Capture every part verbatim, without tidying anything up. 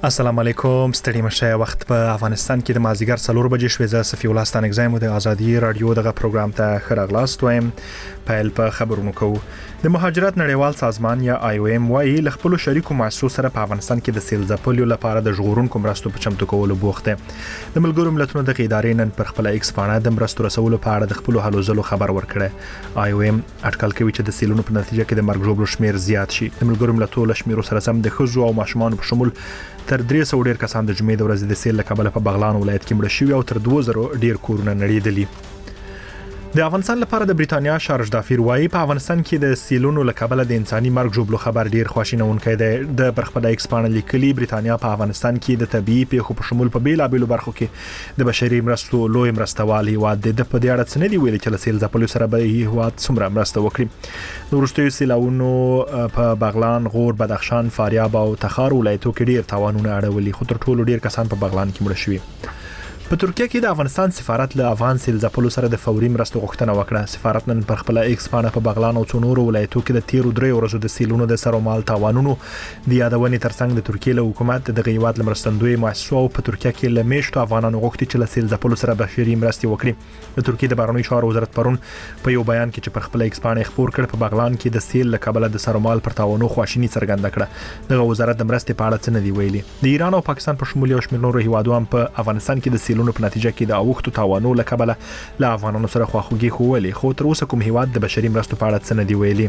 السلام علیکم. ستړي مشه وخت په افغانستان کې د مازیګر څلور بجې شوې. زه صفي الله ستانک زایم د ازادي رادیو دغه پروګرام ته خراغلاست وایم. پیل په خبرونو کوو. د مهاجرت نړیوال سازمان یا آی او ایم وايي ل خپل شریکو مؤسسو سره په افغانستان کې د سیل ځپلو لپاره د ژغورونکو مرستو په چمتو کولو بوخت دی. د ملګرو ملتونو د ادارې نن پر خپل ایکس باندې د مرستو رسولو په اړه د خپل هلو ځلو خبر ورکړی. آی او ایم اټکل کوي چې د سیلونو په نتیجه کې د مرګ ژوبلو شمیر زیات شي. د ملګرو ملتونو لشمیرو سره سم د خزو او ماشومان په شمول تر درې سوه ډیر کسان د جمعې د ورځې د سیل له کبله په بغلان ولایت کې مړه شوي او تر دوه زره ډیر کورونه نړیدلي. د افغانستان لپاره د بریتانیا شارج دافیر وايي په افغانستان کې د سیلونو له کبله د انساني مرګ ژوبلو خبر ډیر خواشینونکی دی. د برخپل ایکس باندې لیکلي بریتانیا په افغانستان کې د طبيعي پیښو په شمول په بیلابېلو برخو کې د بشري مرستو لوی مرستوال هیواد دی. د په دې اړه څه نه دی ویلي چې له سیل ځپلو سره به هیواد څومره مرسته وکړي. د وروستیو سیلاونو په بغلان، غور، بدخشان، فاریاب او تخار ولایتو کې ډیر تاوانونه اړولي، خو تر ټولو ډیر کسان په بغلان کې مړه شوي. په ترکیه کې د افغانستان سفارت له افغان سیل ځپلو سره د فوري مرستو غوښتنه وکړه. سفارت نن پر خپل ایکس باندې په بغلان او څونورو ولایتو کې د تیرو درې ورځو د سیلونو د سر او مال تاوانونو د یادونې ترڅنګ د ترکیه له حکومت د هیواد لمرستندوی مؤسسو په ترکیه کې له میشتو افغانانو غوښتي چې له سیل ځپلو سره بشري مرستې وکړي. د ترکیه د بهرنیو چارو وزارت پرون په یو بیان کې چې پر خپل ایکس باندې خبر کړ په بغلان کې د سیل له کبله د سر او مال پر تاوانونو خواشینی څرګنده کړه. د وزارت د مرستې په اړه څه نه دی ویلي. د ایران او پاکستان په شمول یو شمېر نورو هیوادونو په افغانستان کې د سیلونو په نتیجه کې د اوښتو تاوانونو له کبله له افغانانو سره خواخوږي ښوولې، خو تر اوسه کوم هیواد د بشري مرستو په اړه څه نه دی ویلي.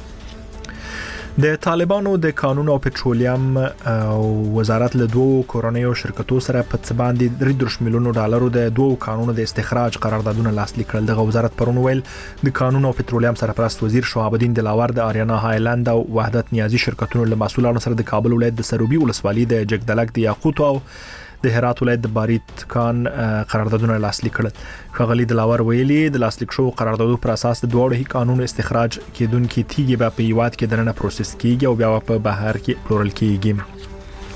د طالبانو د قانون او پټرولیم وزارت له دوه کورنیو شرکتو سره په څه باندې درې دېرش میلیونو ډالرو د دوه قانونو د استخراج قراردادونه لاسلیک کړل. دغه وزارت پرون ویل د قانون او پټرولیم سرپرست وزیر شهاب الدین دلاور د آریانا هایلند او وحدت نیازي شرکتونو له مسؤلانو سره د کابل ولایت د سروبي ولسوالۍ د جګدلک د یاقوت او د هرات ولایت د باریت کان قراردادونه لاسلیک کړل. ښاغلي دلاور ویلي د لاسلیک شو قراردادو پر اساس د دوه قانونو استخراج کېدونکي تیږي به په هیواد کې دننه پروسس کیږي او بیا په بهر کې پلورل کیږي.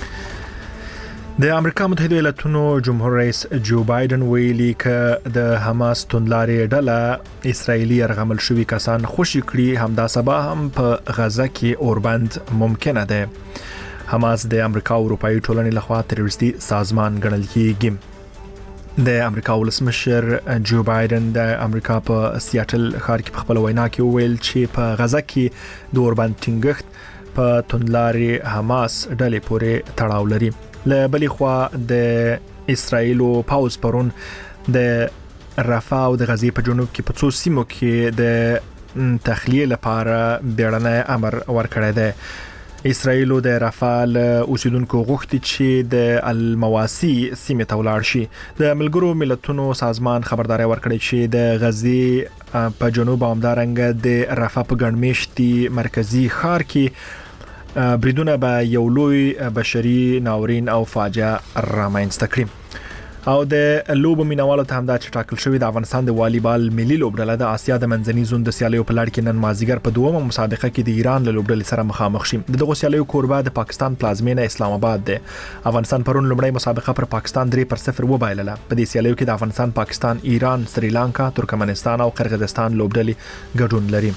د امریکا متحده ایالاتونو جمهور رئیس جو بایدن ویلي ک د حماس توندلارې ډله اسرایلی ارغمل شوي کسان خوشي کړي، همدا سبا هم په غزه کې اوربند ممکنه ده. حماس د امریکا او اروپאי ټولنې لخوا تروریستي سازمان ګڼل کیږي. د امریکا ولسمشر جو بایدن د امریکا په سیاتل ښار کې په خپل وینا کې ویل چې په غزه کې د اوربند ټینګښت په توندلارې حماس ډلې پورې تړاو لري. له بلې خوا د اسرایل او پاوز پرون د رفح او د غزې په جنوب کې په څو سیمو کې د تخلیه لپاره بیړنی امر ورکړی دی. اسرائیل د رفح اوسیدونکو غوښتي چې د المواسی سیمه ته ولاړ شي. د ملګرو ملتونو سازمان خبرداري ورکړې چې د غزې په جنوب او همدارنګه د رفح په ګڼمېشتي مرکزی ښار کې بریدونه به یو لوی بشري ناورین او فاجعه رامنځته کړي. او د لوبو مینوالو ته هم دا چې ټاکل شوی د افغانستان د والیبال ملي لوبډله د آسیا د منځني زون د سیالیو په لړ کې نن مازیګر په دومره مسابقه کې د ایران له لوبډلې سره مخامخ شي. دغه سیالیو کوربه د پاکستان پلازمینه اسلام آباد دی. افغانستان پرون لومړی مسابقه پر پاکستان درې پر صفر وبایلله. په دې سیالیو کې د افغانستان، پاکستان، ایران، سریلانکا، ترکمنستان او قرغیزستان لوبډلې ګډون لري.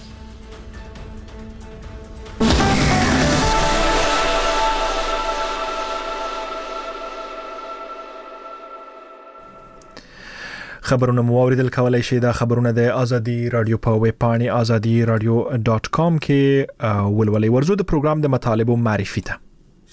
خبرونه مو اوریدل کولای شئ د خبرونه د ازادي رادیو په ویب پاڼې ازادي رادیو ډاٹ کام کې ولولئ. ورزو د پروګرام د مطالبو معرفي ته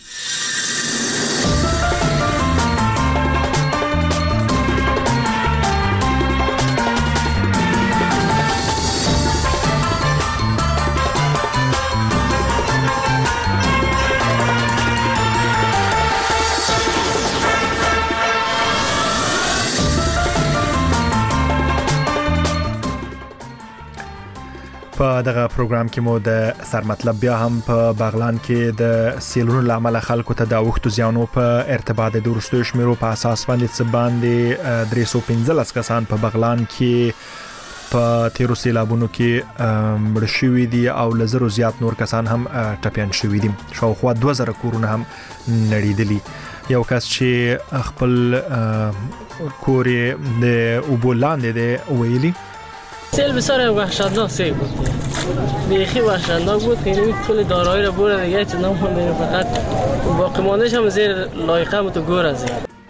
په دغه پروګرام کې مو د سر مطلب بیا هم په بغلان کې د سیلونو لامل خلکو ته د اوښتو زیانو په ارتباط د وروستیو شمیرو په اساس باندې څه باندې درې سوه پنځلس کسان په بغلان کې په تیرو سیلابونو کې مړه شوي دي او له زرو زیات نور کسان هم ټپیان شوي دي. شاوخوا دوه زره کورونه هم نړیدلي. یو کس چې خپل کور د اوبو لاندې دی ویلي سیل بسیار وحشتناک سیل بود. بیخی وحشتناک بود که این کل دارایی را برد دیگه چه نمونده، فقط باقی ماندهش هم زیر لایقه متو گور از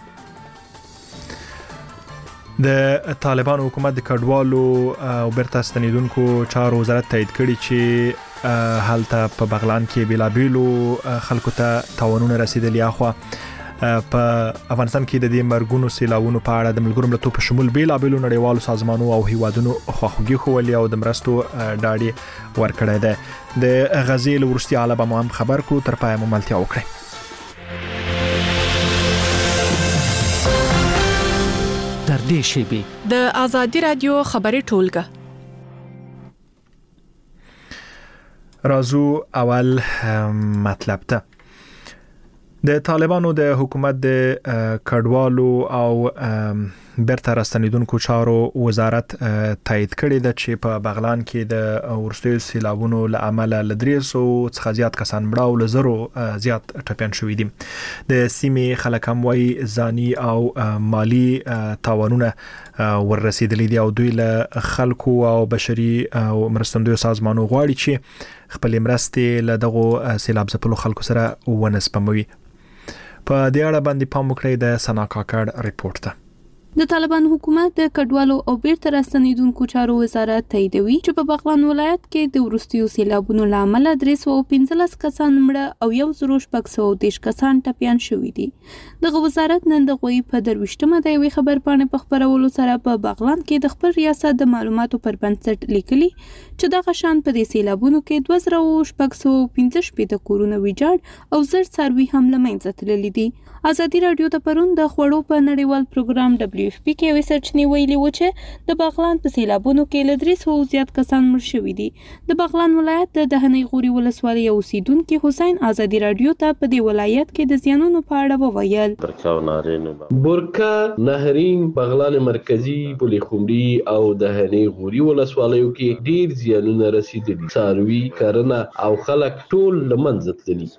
د طالبان حکومت د کډوالو او بیرته ستنیدونکو چارو وزارت تایید کړي چې هلته په بغلان کې بیلابیلو خلکو ته تاوانونه رسیدلي. اخوا په افغانستان کې د دې مرګونو سیلاوونو په اړه د ملګرو ملتونو په شمول بیلابیلو نړیوالو سازمانونو او هیوادونو خواخوږي ښوولې او د مرستو ډاډ ورکړی دی. د غزې له وروستي حاله به مو هم خبر کړو، تر پایه مو ملتیا وکړئ. تر دې شیبې د آزادي رادیو خبري ټولګه. رازو اول مطلب ته د طالبانو د حکومت د کډوالو او بیرته راستنیدونکو چارو وزارت تایید کړی ده چې په بغلان کې د ورستیو سیلابونو له امله ل درې سوه څخه زیات کسان مړه او له زرو زیات ټپیان شوي دي. د سیمې خلک هم وایي ځاني او مالی تاوانونه وررسیدلي دي او دوی له خلکو او بشري او مرستندویو سازمانونو غواړي چې خپل مرستې له دغو سیلاب ځپلو خلکو سره ونسپموي. په دې اړه باندې پام وکړئ د سنا کاکړ ریپورت ته. د طالبان حکومت د کډوالو او بیرته راستنیدونکو چارو وزارت تاییدوي چې په بغلان ولایت کې د وروستیو سیلابونو له امله درې سوه پنځلس کسان مړه او یو زر شپږ سوه دېرش کسان ټپیان شوي دي. دغه وزارت نن د غوي په درویشتمه د یوې خبرپاڼې په خپرولو سره په بغلان کې د خپل ریاست د معلوماتو پر بنسټ لیکلي چې دغه شان په دې سیلابونو کې دوه زره شپږ سوه پنځه شپېته کورونه ویجاړ او زر څاروي هم له منځه تللي دي. ازادي رادیو ته پرون د خوړو په نړیوال پروګرام دبليو اف پی کې یوې سرچینې ویلي و چې د بغلان په سیلابونو کې له درې سوه زیات کسان مړ شوي دي. د بغلان ولایت د دهنۍ غوري ولسوالۍ اوسیدونکي حسین ازادي رادیو ته په دې ولایت کې د زیانونو په اړه وویل. برکا نهرین بغلان مرکزی پل خمري او دهنۍ غوري ولسوالیو کې ډیر زیانونه رسیدلي، څاروي کرنه او خلک ټول له منځه تللي.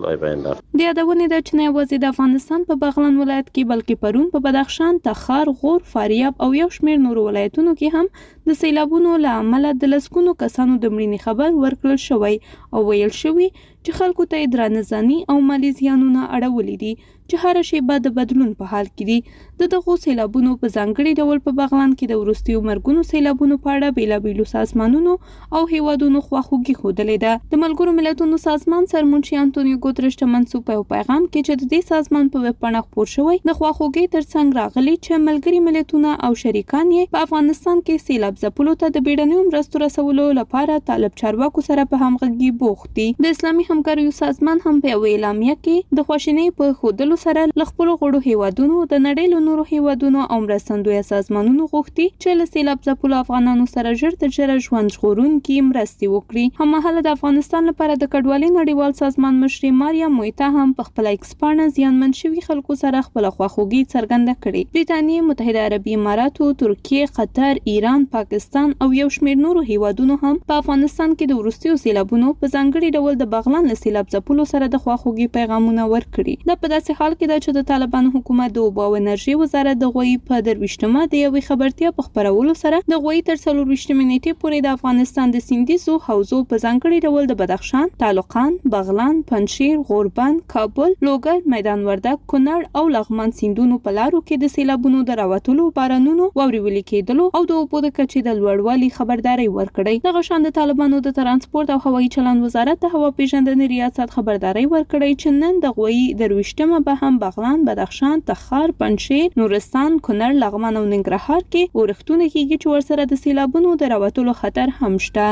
د یادونې ده چې نه یوازې د افغانستان په بغلان ولایت کې بلکې پرون په بدخشان، تخار، غور، فاریاب او یو شمېر نورو ولایتونو کې هم د سیلابونو له امله د لسګونو کسانو د مړینې خبر ورکړل شوی او ویل شوی چې خلکو ته درانه ځاني او مالی زیانونه اړولي دي چې هر شیبه د بدلون په حال کې دي. د دغو سیلابونو په ځانګړي ډول په بغلان کې د وروستیو مرګونو سیلابونو په اړه بیلابیلو سازمانونو او هیوادونو خواخوږي ښودلې ده. د ملګرو ملتونو سازمان سرمنشي انټونیو ګوترش ته منسوب په پیغام کې چې د دې سازمان په ویب پاڼه خپور شوی د خواخوږي ترڅنګ راغلي چې ملګري ملتونه او شریکان یې په افغانستان کې سیلاب ځپلو ته د بیړنیو مرستو رسولو لپاره طالب چارواکو سره په همغږي بوخت دي. د اسلامي همکاریو سازمان هم په یوه اعلامیه کې د خواشینۍ په ښودلو سره له خپلو غړو هیوادونو د نړۍ له نورو هیوادونو او مرستندویه سازمانونو غوښتي چې له سیلاب ځپلو افغانانو سره ژر تر ژره ژوند ژغورونکي مرستې وکړي. هممهاله د افغانستان لپاره د کډوالۍ نړیوال سازمان مشرې ماریا مویتا هم په خپله ایکس پاڼه زیانمن شوي خلکو سره خپله خواخوږي څرګنده کړې. بریتانیې، متحده عربي اماراتو، ترکیې، قطر، ایران، پاکستان او یو شمېر نورو هیوادونو هم په افغانستان کې د وروستیو سیلابونو په ځانګړي ډول د بغلان له سیلاب ځپلو سره د خواخوږي پیغامونه ورکړي. دا په داسې حال کې ده چې د طالبانو حکومت د اوبو او انرژي وزارت د غوي په درویشتمه د یوې خبرتیا په خپرولو سره د غوي تر څلورویشتمې نیټې پورې د افغانستان د سیندیزو حوزو په ځانګړي ډول د بدخشان، تالقان، بغلان، پنجشیر، غوربند، کابل، لوګر، میدان وردګ، کونړ او لغمان سیندونو په لارو کې د سیلابونو د راوتلو، بارانونو، واورېولې کېدلو او د اوبو د کچې د لوړوالي خبرداري ورکړې. دغه شان د طالبانو د ترانسپورت او هوایي چلند وزارت د هوا پیژندنې ریاست خبرداري ورکړې چې نن د غوي درویشتمه به هم بغلان، بدخشان، تخار، پنجشیر، نورستان، کونړ، لغمان او ننګرهار کې اورښتونه کېږي چې ورسره د سیلابونو د راوتلو خطر هم شته.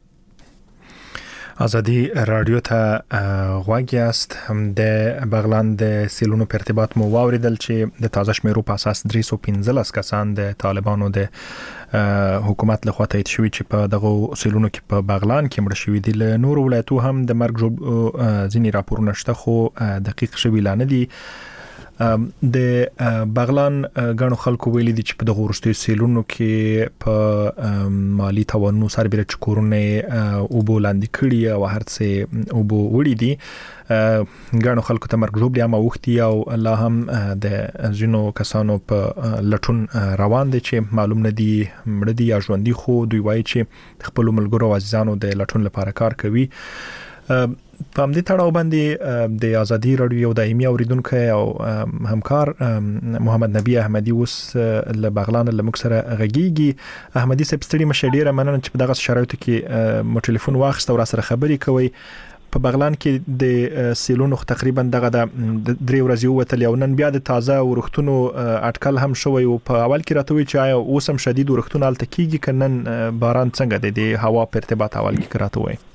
آزادی رادیو ته غوږ یاست. د بغلان د سیلونو په ارتباط مو واوریدل چې د تازه شمیرو په اساس درې سوه پنځلس کسان د طالبانو د حکومت له خوا تایید شوي چې په دغه سیلونو کې په بغلان کې مړه شوي دي. له نورو ولایتو هم د مرګ ځینې راپورونه شته خو دقیق شوي لا نه دي. د بغلان غنو خلکو ویلي دي چې په دغه ورستي سیلونو کې په مالی توانو سربېره چکورونه او بولاندې کړي او هرڅه او بو وړي دي غنو خلکو ته مرګ جوړ یا موختي او الله هم د جنو کسانو په لټون روان دي چې معلوم نه دي مړ دي یا ژوندۍ خو دوی وایي چې خپل ملګرو عزیزانو د لټون لپاره کار کوي. په همدې تړاو باندې د ازادي رادیو یو دایمي اوریدونکو او همکار محمد نبی احمدی اوس له بغلان له موږ سره غږیږي. احمدی صاحب ستړي مشه ډیره مننه چې په دغه شرایطو کې مو ټلیفون واخیست او را سره خبرې کوي. په بغلان کې د سیلونو تقریبا دغه د درې ورځې وتل او نن بیا د تازه ورختونو اټکل هم شوی او په اول کې راته وی چې آیا اوس هم شدید ورختونه الته کیږي کنن باران څنګه دی د هوا په ارتباط اول کې راته وی.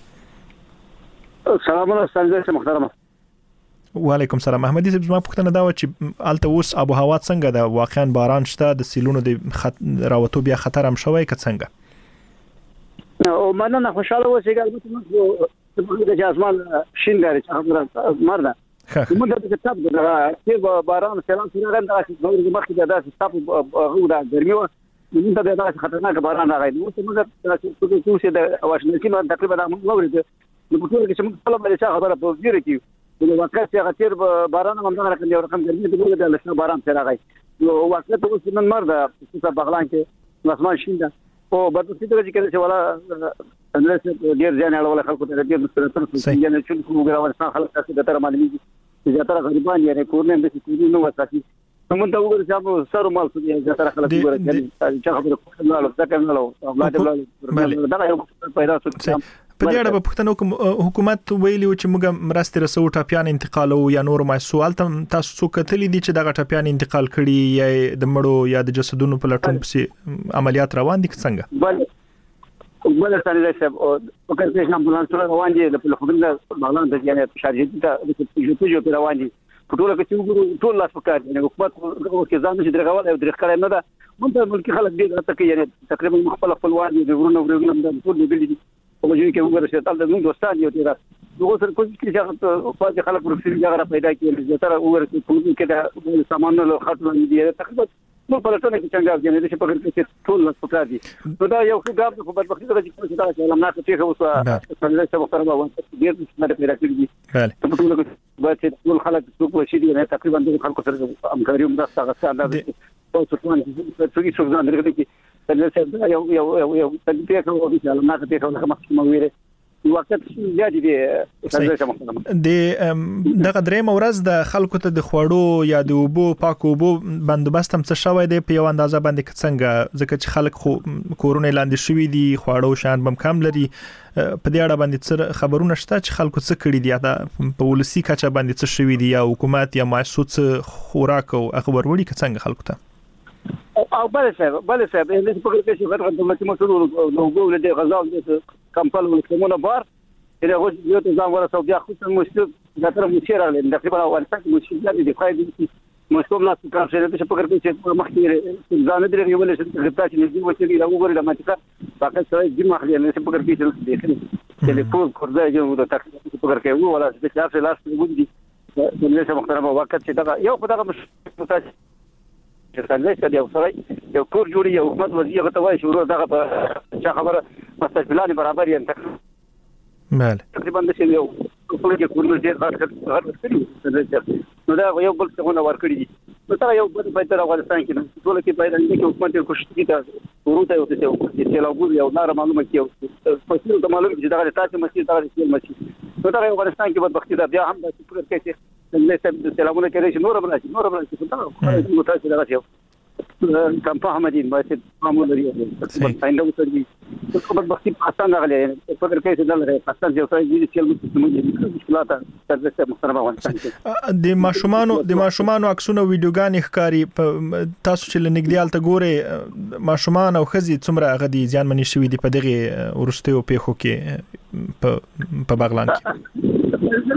سلام علیکم ستاسو محترم. وعلیکم سلام. احمدی صاحب زما پوښتنه دا و چې الته اوس ابو هوا څنګه ده؟ واقعا باران شته؟ د سیلونو د خط... راوتو بیا خطر هم شوی که څنګه؟ او مننه خوشاله اوسئ. البته د جاسمان شین لري چې مرده موږ د کتاب د چې باران سلام سره غنډه چې د مخکې د داسې تاسو غوډه ګرمي و موږ د داسې خطرناک باران راغی. نو موږ د توسه د واشنګټن باندې تقریبا موږ ورته نو په ټول کې چې موږ خپل باندې خبره په ځیر کې د واقع چې غتیر باران هم دغه رقم یو رقم ګرمي د د لښه باران سره راغی. نو واقع ته اوس نن مرده په بغلان کې اسمان شین ده او بده څه چې کله چې ولا اندرس ډیر ځان اړول خلکو ته ډیر مسترتر څنګه چې موږ راوځو خلک تاسو د تر معلومي چې زیاتره غریبان یې کورنۍ د سکولی نو وساتي. نو موږ ته وګورئ چې سر مال څه دي زیاتره خلک وګورئ چې خبره نه لو ځکه نه لو اولاد اولاد دا یو پیدا شو. په دې اړه په پښتنو حکومت ویلي چې موږ مرستې رسو ټاپیان انتقالو یا نور مایسوال تاسو څو کتلې دي چې دغه ټاپیان انتقال کړي یا د مړو یا د جسدونو په لټون پسې عملیات روان دي څنګه؟ بل بل ثاني صاحب او په کې امبولانس روان دي د خپل بغلان د یعنی شارجې ته د پېژو پېژو روان دي په ټول کې چې ټول لاس پکار دي حکومت کې ځان چې درغول او درخړای نه ده. موږ ملکی خلک دې راته کې یعنی تقریبا خپل خپلوان دي ورونو ورونو د ټول دې دي او چې کې وګورئ چې تل د موږ دوستان یو تیر نو سر کوم چې چې خپل خلک ورسېږي هغه پیدا کړي چې تر وګورئ چې کې دا سامان له خاطر دي تقریبا نو په لټون کې څنګه ځنې چې په کې چې ټول لاس پکار دي. نو دا یو ښه ګام په بدبختي سره چې دا چې لمنه کې اوس څنګه چې وختره وایي ډېر څه پیدا کړی دي. په ټول کې به چې ټول خلک څوک وشي دي تقریبا د خلکو سره همکاري هم دا څنګه اندازه او څوک چې څوک ځان درګي کې څنګه یو یو یو یو څنګه ته کوو چې لمنه کې څنګه مخکې ویره وخت زیات دي د دغه درې مورز د خلکو ته د خوړو یا د اوبو پاکو اوبو بندوبست هم څه شوی دی په یو اندازه باندې څنګه ځکه چې خلک خو کورونه لاندې شوی دي خوړو شان بم کم لري په دې اړه باندې څه خبرونه شته چې خلکو څه کړی دي دا په ولسی کچه باندې څه شوی دي یا حکومت یا مؤسسات خوراک او خبر وړي که څنګه خلکو ته او بل څه بل څه به دې په کې چې غیر دولتي مسؤل نو ګول دې غزا دې کمپل ولکمونه بار چې هغه یو ته ځان ورسو بیا خو څه مشکل دا تر مشیر راغلی تقریبا اول څه مشکل دي خای دي مشکل نه څه کار چې په کې چې مخکې ځان دې یو ولې چې غبطه چې دې وڅې دا وګورئ د ماته فقط سره دې مخکې نه چې په کې چې دې ټول کورځي جو د تقریبا په کې وو ولا چې څه لاس ودی د نشه محترم وخت چې دا یو په دغه مشکل چې څنګه چې یو سره یو کور جوړي یو حکومت وزیر غته وای شروع دغه په خبره مستقبلانه برابر یې تقریبا بله تقریبا د یو په کې کور دې غټ غټ کړی نو دا یو بل څه ور کړی دي نو دا یو په پیټر افغانستان کې ټول کې پیدا نه کې حکومت کوشش کوي دا ورته یو څه چې لا وګوري یو نار معلومه کې په څیر د معلومه چې دا تاسو مسیر دا چې مسیر نو دا افغانستان کې بدبختی دا بیا هم د فکر کې چې څنګه چې سلامونه کوي چې نور بل شي نور بل شي دا نو تاسو دا راځي کمپا حمدین باید معمول لري تقریبا څنګه وسري څه بدبختی پاکستان راغلی په فکر کې چې دلته پاکستان یو ځای دی چې موږ مشکلات تاسو محترم افغانستان د ماشومانو د ماشومانو عکسونه ویډیوګان ښکاری تاسو چې لنګدیال ته ګوره ماشومان او خزي څومره غدي ځان منی شوی دی په دغه ورستیو پیخو کې په په بغلان کې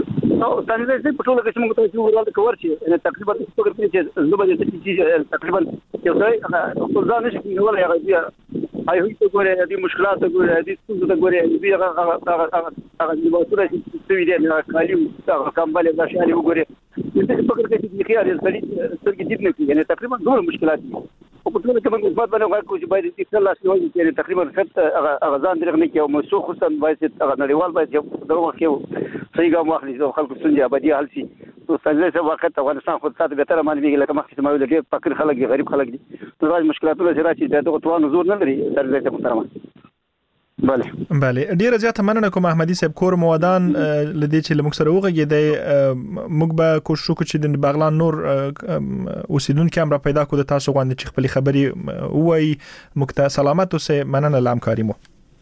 نو څنګه چې په ټول کې موږ ته چې ورته کور شي تقریبا څه فکر کوي چې زما د چې تقریبا یو ځای خپل ځان نشي ولا هغه هاي هي ته ګوره دي مشکلات ته ګوره دي څه ته ګوره دي هغه هغه هغه هغه د وسوره چې څه ویل نه کالیو هغه کمبل د شاري وګوره دې فکر کوي چې خيار یې سړي جدي نه کوي یعنی تقریبا ډول مشکلات دي او په ټول کې موږ مثبت باندې غواړو چې باید دې خلاص شي چې تقریبا خط هغه ځان درغ نه کوي او مسو خصوصا باید هغه نړیوال باید دغه کې صحیح ګام واخلي او خلکو څنګه ابدي حل شي نو څنګه چې وخت افغانستان خو تاسو به تر باندې لکه مخکې سماوي لګي فقیر خلک دي غریب خلک دي نو راځي مشکلاتونه چې راځي دغه توان زور نه لري درځي ته محترمه bale bale ډیره زیاته مننه کوم احمدي صاحب کور موادان لدی چې لمک سره وغږی دی موږ به کوشش وکړو چې د بغلان نور اوسیدونکو هم را پیدا کړو تاسو غواړئ چې خپل خبري وای مکته سلامت اوسه مننه لام کاریمو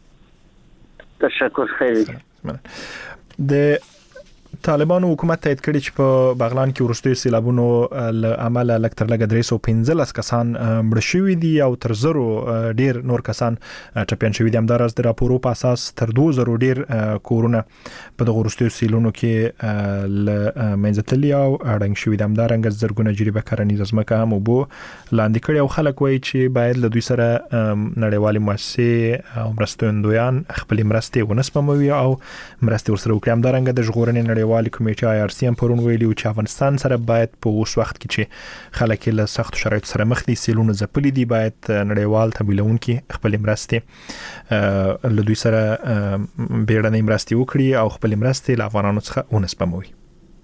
تشکر خیر د طالبانو حکومت تایید کړی چې په بغلان کې ورستوي سیلابونو له عمله لکتر لګ درې سوه پنځلس کسان مړ شوي دي او تر زرو ډیر نور کسان ټپيان شوي دي همداراز د راپورو په اساس تر دوه زرو ډیر کورونه په دغه ورستوي سیلونو کې ل منځتلي او اړنګ شوي دي همدارنګ زرګونه جریبه کرنیز ځمکه هم وبو لاندې کړي او خلک وایي چې باید له دوی سره نړیوالې مؤسسې او مرستندویان خپل مرستې ونسپموي او مرستې ورسره وکړي همدارنګ د ژغورنې والی کمیټه آی آر سی هم پرون ویلي چې افغانستان سره باید په اوس وخت کې چې خلک له سخت شرایط سره مخ دي سیلونه ځپلي دي باید نړیوال تمویلونکي خپل مرستې له دوی سره بیړنۍ مرستې وکړي او خپل مرستې له افغانانو څخه ونسپموي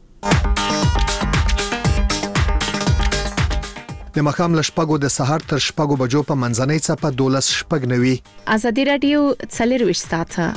د مخام لشپګو د سحر تر شپګو بجو په منځنۍ څپه دولس شپګ نوي ازادي رادیو څلرويشت ساعته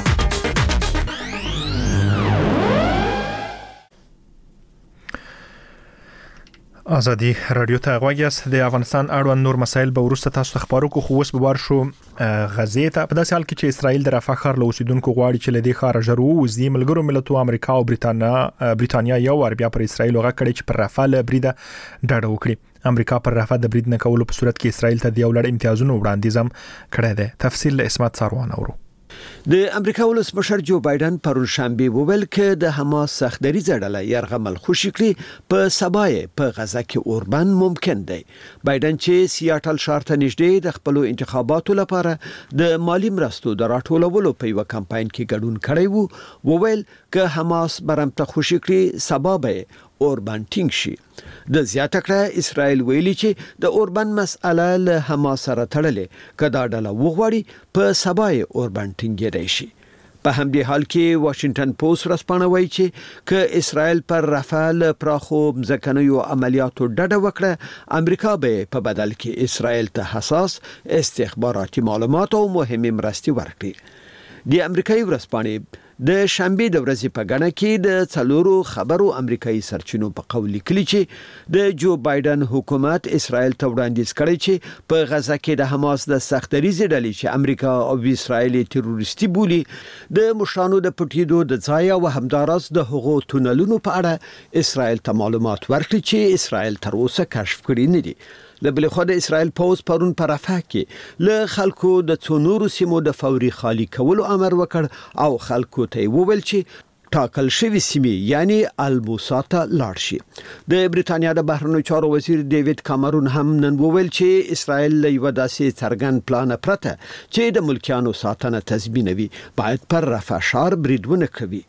ازادي رادیو ته غوږیاست د افغانستان اړوند نور مسایل به ورسته تاسو خبرو کو خو اوس به بار شو غزې ته په داسې حال کې چې اسرائیل د رفح ښار له اوسیدونکو غواړي چې له دې ښاره ژر ووځي ملګرو ملتونو امریکا او بریتانیا بریتانیا یو ور بیا پر اسرائیل وغه کړی چې پر رفح له بریده ډډه وکړي امریکا پر رفح د برید نه کولو په صورت کې اسرائیل ته د یو لړ امتیازونو وړاندیز هم کړی دی تفصیل له اسمت ساروان اورو د امریکا ولسمشر جو بایدن پرون شنبه وویل چې د حماس سختري زړه يرغمل خوشی کړی په سبای په غزا کې اوربان ممکن دی بایدن چې سیاټل شهر ته نږدې د خپل انتخاباتو لپاره د مالی مرستو د راټولولو په یو کمپاین کې ګډون کړی وو وویل چې حماس برمته خوشی کړی سبب اوربان ټینګ شي د زیاته کړه اسرائیل ویلي چې د اوربان مسأله له حماس سره تړلې کدا ډله وغوړي په سبای اوربان ټینګ دی شي په همدې حال کې واشنگټن پوسټ رسپانوي چې ک اسرائیل پر رافال پراخو ځکنیو عملیاتو ډډه وکړه امریکا به په بدل کې اسرائیل ته حساس استخباراتي معلومات او مهمه مرستې ورکړي د امریکایي ورسپانې د شنبه د ورځې په غاڼه کې د څلورو خبرو امریکایي سرچینو په قول لیکلي چې د جو بایدن حکومت اسرائیل ته وړاندیز کړی چې په غزا کې د حماس د سختریزې ډلې چې امریکا او اسرائیل تروریستي بولي د مشرانو د پټیدو د ځای او همدارس د حقوقو تونلونو په اړه اسرائیل ته معلومات ورکړي چې اسرائیل تر اوسه کشف کړی نه دي لبل خو د اسرائیل پوز پرون پر رفح کې له خلکو د څونورو سیمو د فوري خالی کولو امر وکړ او خلکو ته وویل چې ټاکل شوی سیمې یعنی البوساته لاړ شي د بریتانیا د بهرنیو چارو وزیر ډیوډ کامرون هم نن وویل چې اسرائیل له یو داسې څرګند پلان پرته چې د ملکیانو ساتنه تضمینوي باید پر رفح ښار بریدونه کوي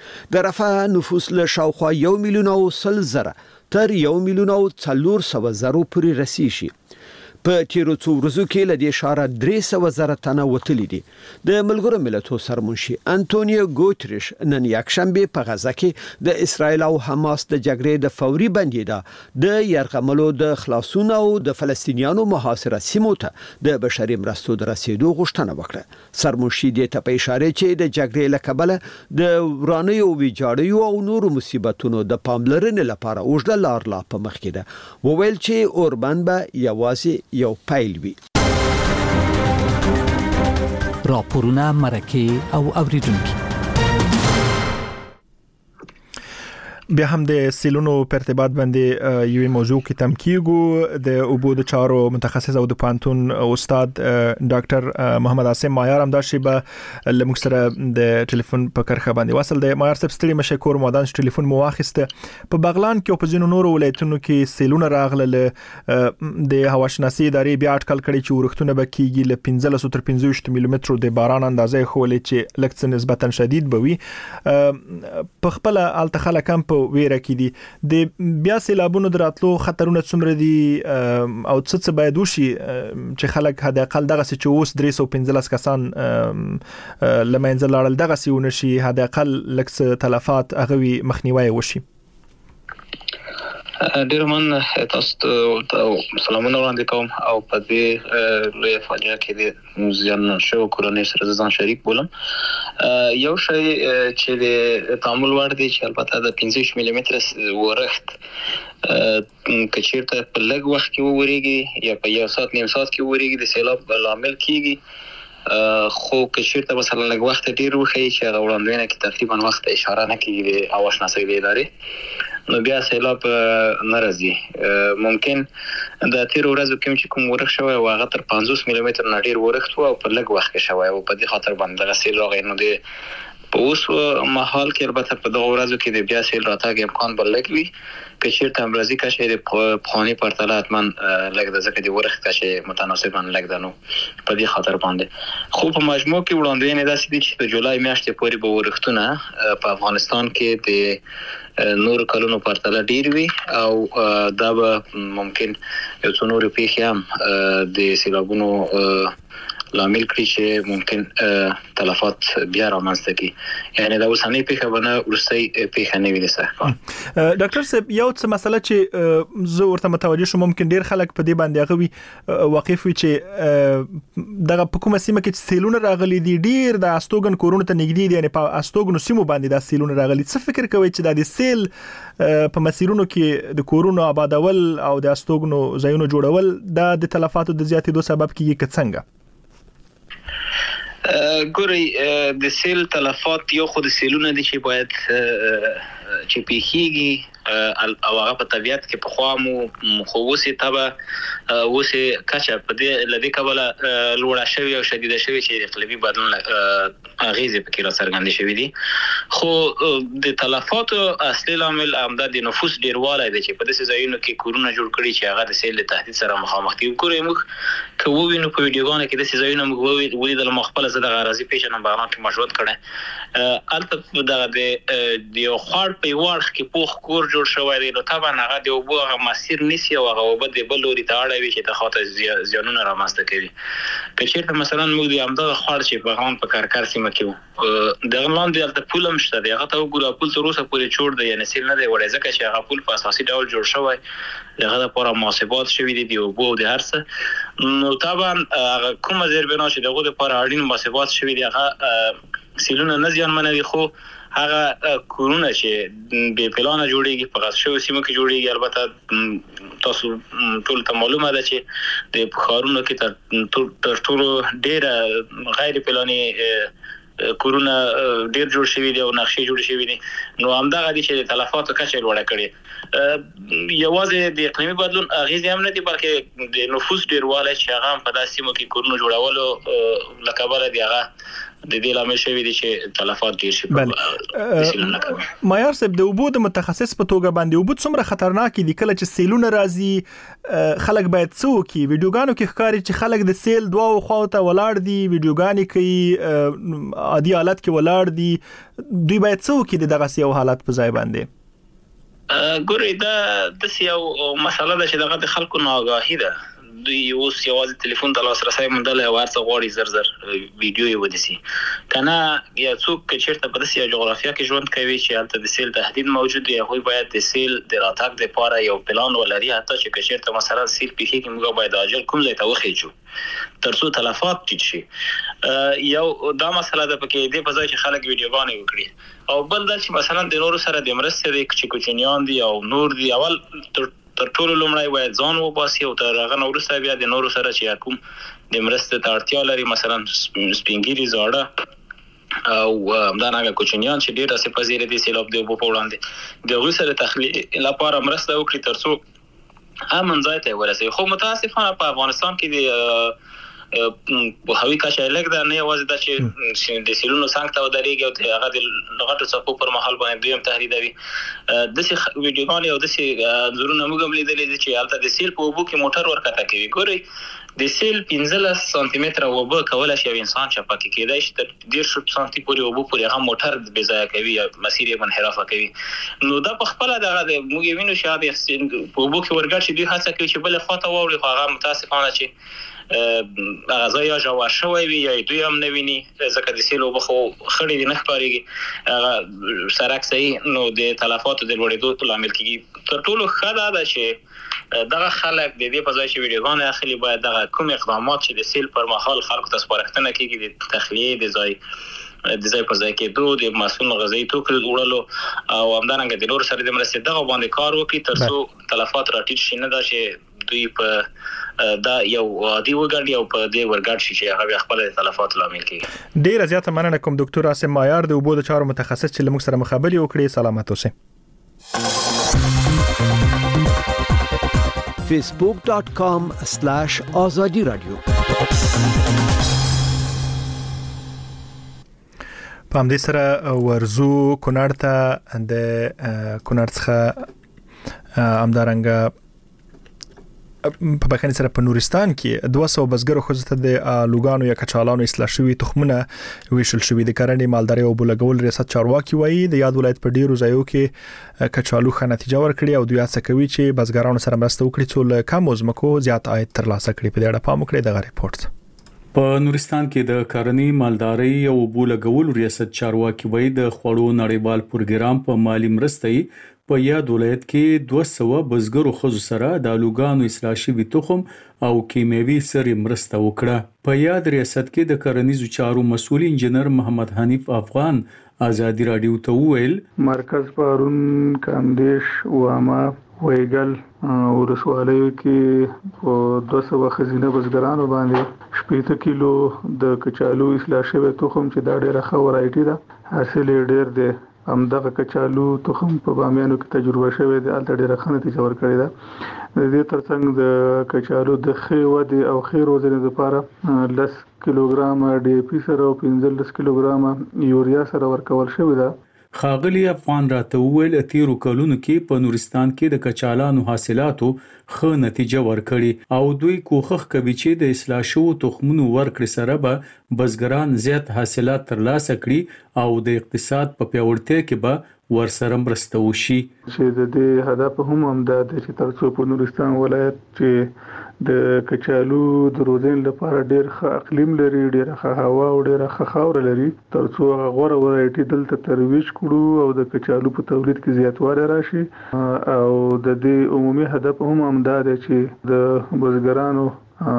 د رفح نفوس له شاوخوا یو میلیون او سل زره تر یو میلیون او څلور سوه زره پورې رسیدي شي په تیرو څو ورځو کې له دې ښاره درې سوه زره تنه وتلي دي د ملګرو ملتونو سرمنشي انټونیو ګوتریش نن یکشنبه په غزا کې د اسرائیل او حماس د جګړې د فوري بندیدا د يرغملو د خلاصون او د فلسطینیانو محاصره سیمو ته د بشري مرستو د رسیدو غوښتنه وکړه سرمنشي د ته په اشاره چې د جګړې لکبله د ورانیو ویجاړیو او نورو مصیبتونو د پاملرنې لپاره اوږده لار لا په مخ کې ده وویل چې اوربان به یوازې یو پایل وي راپورونه مرکه او اوریدونکو بیا هم د سیلونو په ارتباط باندې یوې موضوع کې تم کیږو د اوبو د چارو متخصص او د پانتون استاد ډاکټر محمد عاصم مایار هم دا شی به لمږ سره د ټلیفون په کرخه باندې وصل دی. مایار صاحب ستړي مشکور مودان ټلیفون مو واخیسته. په بغلان کې او په ځینو نورو ولایتونو کې سیلونه راغله د هواشناسي ادارې بیا اټکل کړي چې ورښتونه به کیږي ل پنځلس تر پنځه ملي مترو د باران اندازې خولې چې لکه نسبتا شدید بوي. په خپل الته خلک هم په ویره کې دي د بیا سیلابونو دراتلو خطرونه څومره دي او څه څه باید وشي چې خلک حد اقل دغه چې اوس درې سوه پنځلس کسان لمنځه لاړل دغه سی ونشي حد اقل لکه تلفات هغه مخنیوي وشي. ډیر من تاسو ته سلامونه وړاندې کوم او په دې لوی فاجعه کې د زیان شو کورنۍ سره ځان شریک بولم. یو شی چې د تعامل وړ دی چې البته د پنځه ملي متر ورښت کچیرته په لږ وخت کې ووريږي یا په یو ساعت نیم ساعت کې ووريږي د سیلاب لامل کیږي. خو کچیرته مثلا لږ وخت ډیر وخی چې هغه وړاندوینه کې تقریبا وخت اشاره نه کیږي د هواشناسي ادارې نو بیا سیلاب ناراضي. ممکن د تیر ورځو کې چې کوم ورښت شوی او هغه تر پنځوس ملي متر نه ډیر ورښت او په لږ وخت کې شوی او په دې خاطر باندې د سیل راغی. نو د په اوس مهال کې البته په دغه ورځو کې د بیا سیل راتګ امکان بل لږ وي که چیرته هم راځي که چې د پخواني پرتله حتما لږ د ځکه د ورښت که چې متناسبا لږ ده نو په دې خاطر باندې. خو په مجموع کې وړاندوینې داسې دي چې د جولای میاشتې پورې به ورښتونه په افغانستان کې د نور کلونو پرتله ډیر وي او دا به ممکن یو څو نور پیښې هم د سیلابونو لامل کړي چې ممکن تلفات بیا رامنځته کړي. یعنی دا اوسنۍ پیښه به نه وروستۍ پیښه نه وي د سږکال. ډاکټر صاحب یو څه مسله چې زه ورته متوجه شوم ممکن ډیر خلک په دې باندې هغه وي واقف وي چې دغه په کومه سیمه کې سیلونه راغلي دي ډیر د استوګن کورونو ته نږدې دي یعنی په استوګنو سیمو باندې د سیلونه راغلي. څه فکر کوي چې د سیل په مسیرونو کې د کورونو آبادول او د استوګنو ځایونو جوړول د تلفاتو د زیاتېدو سبب کیږي که څنګه؟ ګوري د سیل تلفات یو خو د سیلونه دي چې باید چې پیښیږي او هغه په طبیعت کې په خوا مو خو اوسې طبعا اوسې کچه په دې لدې کبله لوړه شوي او شدیده شوي چې اقلیمي بدلون اغیزې پکې را څرګندې شوي دي. خو د تلفاتو اصلي لامل همدا د نفوس ډیروالی دی چې په داسې ځایونو کې کورونه جوړ کړي چې هغه د سیل د تهدید سره مخامخ دي. ګورئ موږ که ووینو په ویډیوګانو کې داسې ځایونه موږ ولیدل ما خپله زه دغه راځي پېژنم بغلان کې ما ژوند کړی هلته دغه د یو خوړ په یو اړخ کې پوخ کور جوړ شوی دی نو طبعا هغه د اوبو هغه مسیر نیسي او هغه اوبه د بل لوري ته اړوي چې د خاطر زیانونه رامنځته کوي. که چېرته مثلا موږ د همدغه خوړ چې بغلان په کرکر سیمه کې وو دغه لاندې هلته پول هم شته دی هغه ته وګوره پول تر اوسه پورې چور دی یعنې سیل نه دی وړی ځکه چې هغه پول په اساسي ډول جوړ شوی د هغه دپاره محاسبات شوي دي د اوبو او د هر څه. نو طبعا هغه کومه زیربنا چې د هغو دپاره اړین محاسبات شوي دي هغه سیلونه نه زیانمنوي خو هغه کورونه چې بې پلانه جوړیږي په غصب شویو سیمو کې جوړیږي. البته تاسو ټول ته معلومه ده چې د ښارونو کې تر ټولو ډېره غیر پلاني کورونه ډېر جوړ شوي دي او نقشې جوړې شوي دي. نو همدغه دي چې د تلفاتو کچه لوړه کړې. یوازې د اقلیمي بدلون اغیزې هم نه دي بلکې د نفوس ډېروالی چې هغه هم په داسې سیمو کې کورونه جوړولو له کبله د هغه د دې لامل شوی دي چې تلفات ډیر شي. مایار صاحب د اوبو د متخصص په توګه باندې اوبو څومره خطرناک دي کله چې سیلونه راځي خلک باید څه وکړي؟ ویډیوګانو کې ښکاري چې خلک د سیل دواړو خواو ته ولاړ دي ویډیوګانې کوي عادي حالت کې ولاړ دي دوی باید څه وکړي د دغسې یو حالت په ځای باندې؟ ګورئ دا داسې یو مسله ده چې دغه د خلکو ناآګاهي ده. دوی اوس یوازې تلیفون ته لاسرسی موندلی او هر څه غواړي زر زر ویډیو یې ونیسي که نه یا څوک که چېرته په داسې یو جغرافیه کې ژوند کوي چې هلته د سیل تهدید موجود وي هغوی باید د سیل د راتګ دپاره یو پلان ولري حتی چې که چېرته مثلا سیل پیښیږي موږ باید عاجل کوم ځای ته وخیژو تر څو تلفات ټیټ شي. یو دا مسله ده پکې دې په ځای چې خلک ویډیوګانې وکړي او بل دا چې مثلا د نورو سره د مرستې دی چې کوچنیان دي او نور دي اول تر تر ټولو لومړی باید ځان وباسي او تر هغه نه وروسته بیا د نورو سره چې کوم د مرستې ته اړتیا لري مثلا سپین ږیري زاړه او همدارنګه کوچنیان چې ډېر څه پذیر دي سیلاب دی په وړاندې د غوسه د تخلیه لپاره مرسته وکړي ترڅو امن ځای ته ورسي. خو متاسفانه په افغانستان کې د په هوی کچه لګ دا نه یوازې د چې د سیلونو څنګه ته ودرېږي او هغه د لغټو څپو پر مهال باندې دویم تهدیدوي. د څه ویډیوګان او د څه زرونه موږ هم لیدلې چې هلته د سیل په اوبو کې موټر ورکته کوي. ګورئ د سیل پنځلس سانتي متره اوبه کولای شي انسان چې پکې کېدای شي تر ډېر سانتي پورې اوبه پورې هغه موټر بې ځایه کوي یا مسیر یې منحرفه کوي. نو دا په خپله دغه د موږ وینو چې هغه په اوبو کې ورګډ شي دوی هڅه کوي چې بلې خواته واوړي خو هغه متاسفانه چې هغه ځای یا ژور شوی وي یا دوی هم نه ویني ځکه د سیل اوبه خو خړې دي نه ښکارېږي هغه سړک صحیح نو د تلفاتو د لوړېدو لامل کېږي. تر ټولو ښه دا ده چې دغه خلک د دې په ځای چې ویډیوګان اخلي باید دغه کوم اقدامات چې د سیل پر مهال خلکو ته سپارښتنه کېږي د تخلیې د ځای د ځای په ځای کېدو د مسؤل غذایي توکو وړلو او همدارنګه د نورو سره د مرستې دغه باندې کار وکړي تر څو تلفات راټیټ شي. نه دا چې دوی په دا یو عادي وګړي او په دې ورګډ شي چې هغه خپل تلفات لامل کېږي. ډېر زیاته مننه کوم ډاکټر عاصم مایار د اوبو د چارو متخصص چې موږ سره مخابري وکړي. سلامت اوسئ. facebook dot com slash azadi radio. په همدې سره ورزو کونړ ته د کونړ څخه همدارنګه په بخښنې سره په نورستان کې دوه سوه بزګرو ښځو ته د لوګانو یا کچالانو اصلاح شوي تخمونه ویشل شوي. د کرنې مالدارۍ او اوبو لګولو ریاست چارواکي وایي د یاد ولایت په ډیرو ځایو کې کچالو ښه نتیجه ورکړي او دوی هڅه کوي چې بزګرانو سره مرسته وکړي څو له کمو ځمکو زیات عاید ترلاسه کړي. په دې اړه پام وکړئ. دغه ریپورت په نورستان کې د کرنې مالدارۍ او اوبو لګولو ریاست چارواکي وایي د خوړو نړیوال پروګرام په مالی مرستې په یاد ولایت کې دوه سوه بزګرو ښځو سره د الوګانو اصلاح شوي تخم او کیمیاوي سرې مرسته وکړه. په یاد ریاست کې د کرنیزو چارو مسؤل انجنیر محمد حنیف افغان ازادي رادیو ته وویل مرکز پارون کاندیش واما ویګل ورسوالیو کې په دوه سوه خزینه بزګرانو باندې شپږ کیلو د کچالو اصلاح شوی تخم چې دا ډیره ښه ورایټي ده حاصل ډیر دی. همدغه کچالو تخم په بامیانو کې تجربه شوی دی الته ډیره ښه نتیجه ورکړې ده. د دې ترڅنګ د کچالو د ښې ودې او ښې روزنې لپاره لس کیلوګرام ډي پی سره او پنځلس کیلوګرام یوریا سره ورکول شوی ده. خاغلی افغان راته وویل تیرو کلونو کې په نورستان کې د کچالانو حاصلاتو ښه نتیجه ورکړي او دوی کوښښ کوي چې د اصلاح شوو تخمونو ورکړې سره به بزګران زیات حاصلات ترلاسه کړي او د اقتصاد په پیاوړتیا کې به ورسره مرسته وشي. چې د دې هدف هم همدا دی چې ترڅو په نورستان ولایت چې د کچالو د روزنې لپاره ډېر ښه اقلیم لري ډېر ښه هوا او ډېر ښه خاوره لري ترڅو هغه غوره ورایټي دلته ترویج کړو او د کچالو په تولید کې زیاتوالی راشي او د دې عمومي هدف هم همدا دی چې د بزګرانو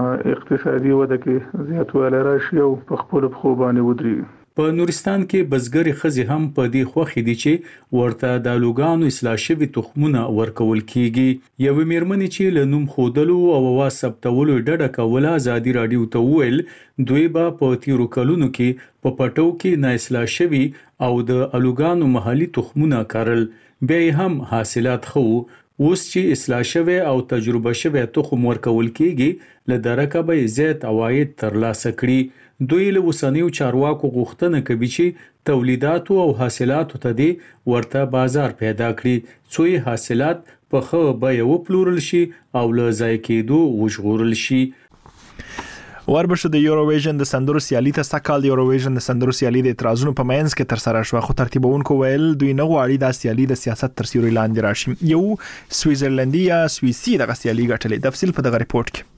اقتصادي وده کې زیاتوالی راشي او په خپلو پښو باندې ودرېږي. په نورستان کې بزګري ښځې هم په دې خوښې دي چې ورته د لوګانو اصلاح شوي تخمونه ورکول کیږي. یوه میرمنې چې له نوم ښودلو او اواز ثبتولو ډډه کوله ازادي رادیو ته وویل دوی به په تیرو کلونو کې په پټو کې نه اصلاح شوي او د الوګانو محلي تخمونه کرل بیا هم حاصلات خو اوس چې اصلاح شوی او تجربه شوی تخم ورکول کیږي له درکه به زیات عواید ترلاسه کړي. دوی له اوسنیو چارواکو غوښتنه کوي چې تولیدات او حاصلات ته دي ورته بازار پیدا کړي څو حاصلات په ښه بیه وپلورل شي او له ځای کېدو وژغورل شي. وربشو د یوروویژن د سندرو سیالي ته سکهال د یوروویژن د سندرو سیالي د اعتراضونو په منځ کې تر سره شو خو ترتیبونکو ویل دوی نه غواړي د سیالي د سیاست تر سیوري لاندې راشي. یو سویزرلندي یا سویسي د سیالي غټلې تفصیل په دغه ریپورت کې.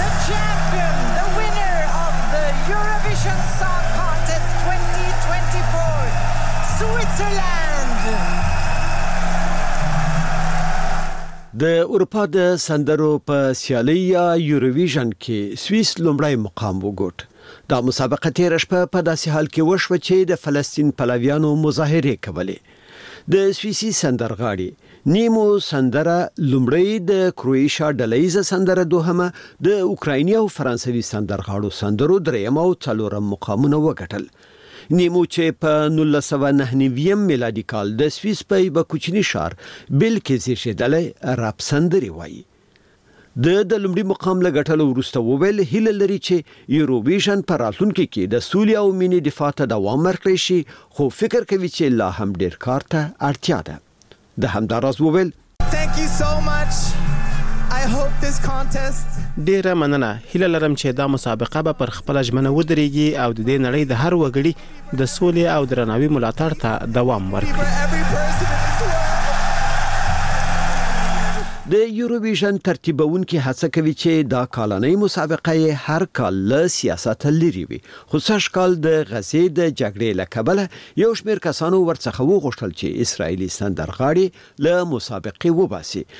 د اروپا د سندرو په سیالي یا یوروویژن کې سویس لومړی مقام وګټ. دا مسابقه تیر شپه په داسې حال کې وشوه چې د فلسطین پلویانو مظاهره کولې. د سویسي سندرغاړي نیمو سندره لومړی د کروئیشیا ډلهیزه سندره دوهمه د اوکرایني او فرانسوي سندرغاړو سندرو دریم او څلورم مقامونه وګټل. نیمو چې په نولس سوه نهه نوي میلادي کال د سویس په یو کوچني ښار بل کې زیږیدلی راب سندري وایي. د د لومړي مقام له ګټلو وروسته وویل هیله لري چې یوروویژن په راتلونکي کې د سولې او مینې دفاع ته دوام ورکړي شي، خو فکر کوي چې لا هم ډیر کار ته اړتیا ده. د همداراز وویل Thank you so much. I hope this contest ډیره مننه. هیله لرم چې دا مسابقه به پر خپل ژمنه ودرېږي او د دې نړۍ د هر وګړي د سولې او درناوي ملاتړ ته دوام ورکړي. د یوروویژن ترتیبونکي هڅه کوي چې دا کالنۍ مسابقه هر کال له سیاست لري وي، خو سږ کال د غزې د جګړې له کبله یو شمېر کسانو ورڅخه وغوښتل چې اسرائیلي سندرغاړي له مسابقې وباسي.